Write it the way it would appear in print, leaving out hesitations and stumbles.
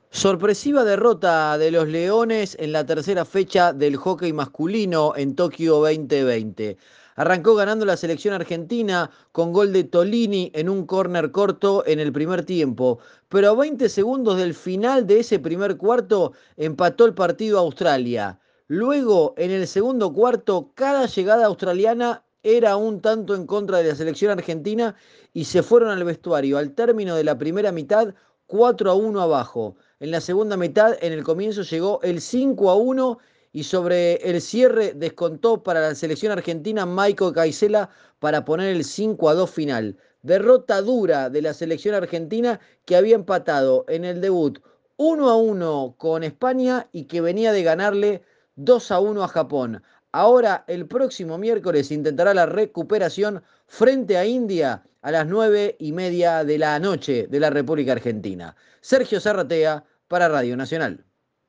Sorpresiva derrota de los Leones en la tercera fecha del hockey masculino en Tokio 2020. Arrancó ganando la selección argentina con gol de Tolini en un córner corto en el primer tiempo, pero a 20 segundos del final de ese primer cuarto empató el partido Australia. Luego, en el segundo cuarto, cada llegada australiana era un tanto en contra de la selección argentina y se fueron al vestuario al término de la primera mitad 4-1 abajo. En la segunda mitad, en el comienzo, llegó el 5-1 y sobre el cierre descontó para la selección argentina Maico Caicela para poner el 5-2 final. Derrota dura de la selección argentina que había empatado en el debut 1-1 con España y que venía de ganarle 2-1 a Japón. Ahora, el próximo miércoles, intentará la recuperación frente a India a las 9:30 de la noche de la República Argentina. Sergio Zarratea para Radio Nacional.